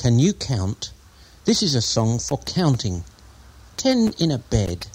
Can you count? This is a song for counting. 10 in a bed.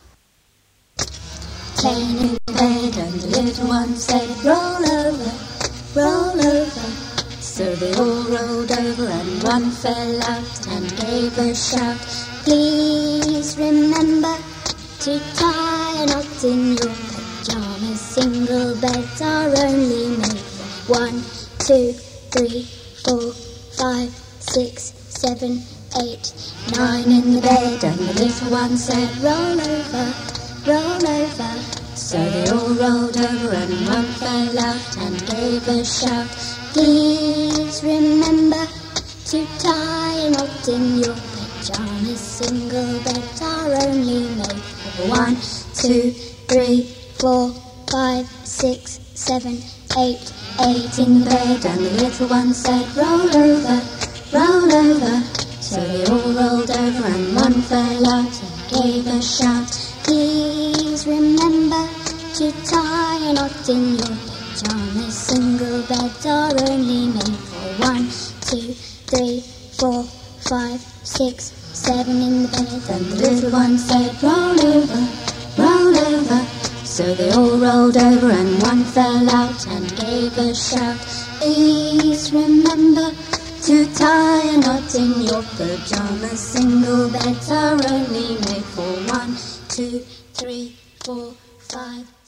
10 in bed and the little one said, roll over, roll over. So they all rolled over and one fell out and gave a shout. Please remember to tie a knot in your pyjamas. Single beds are only made for 1, 2, 3, 4, 5, 6, 7, 8, 9 in the bed. And the little one said, roll over, roll over. So they all rolled over and one fell out and gave a shout. Please remember to tie a knot in your pyjamas. Single beds are only made for 1, 2, 3, 4, 5, 6, 7, 8, 8 in the bed. And the little one said, roll over, roll over. So they all rolled over and one fell out and gave a shout. Please remember to tie a knot in your pyjamas. Single beds are only made for 1, 2, 3, 4, 5, 6, 7 in the bed. And the little one said, roll over, roll over. So they all rolled over and one fell out and gave a shout. Please remember to tie a knot in your pyjamas. Single beds are only made for 1, 2, 3, 4, 5,